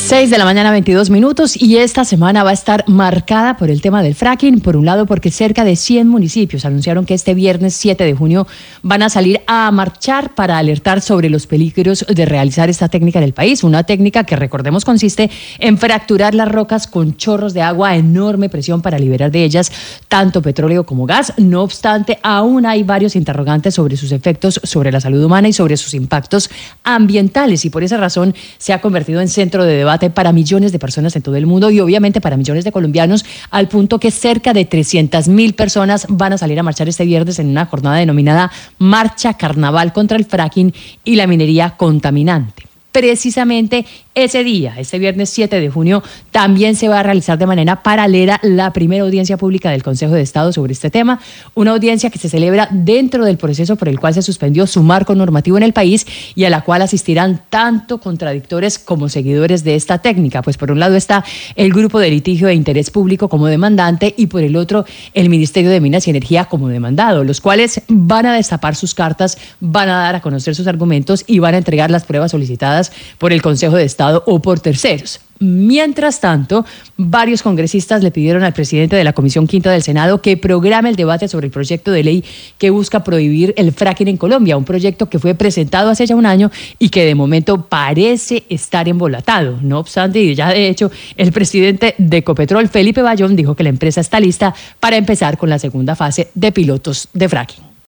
6 de la mañana, 22 minutos, y esta semana va a estar marcada por el tema del fracking. Por un lado, porque cerca de 100 municipios anunciaron que este viernes 7 de junio van a salir a marchar para alertar sobre los peligros de realizar esta técnica en el país. Una técnica que, recordemos, consiste en fracturar las rocas con chorros de agua a enorme presión para liberar de ellas tanto petróleo como gas. No obstante, aún hay varios interrogantes sobre sus efectos sobre la salud humana y sobre sus impactos ambientales, y por esa razón se ha convertido en centro de debate para millones de personas en todo el mundo y obviamente para millones de colombianos, al punto que cerca de 300.000 personas van a salir a marchar este viernes en una jornada denominada Marcha Carnaval contra el fracking y la minería contaminante. Precisamente ese día, este viernes 7 de junio, también se va a realizar de manera paralela la primera audiencia pública del Consejo de Estado sobre este tema, una audiencia que se celebra dentro del proceso por el cual se suspendió su marco normativo en el país y a la cual asistirán tanto contradictores como seguidores de esta técnica. Pues por un lado está el Grupo de Litigio de Interés Público como demandante y por el otro el Ministerio de Minas y Energía como demandado, los cuales van a destapar sus cartas, van a dar a conocer sus argumentos y van a entregar las pruebas solicitadas por el Consejo de Estado o por terceros. Mientras tanto, varios congresistas le pidieron al presidente de la Comisión Quinta del Senado que programe el debate sobre el proyecto de ley que busca prohibir el fracking en Colombia, un proyecto que fue presentado hace ya un año y que de momento parece estar embolatado. No obstante, y ya de hecho, el presidente de Ecopetrol, Felipe Bayón, dijo que la empresa está lista para empezar con la segunda fase de pilotos de fracking.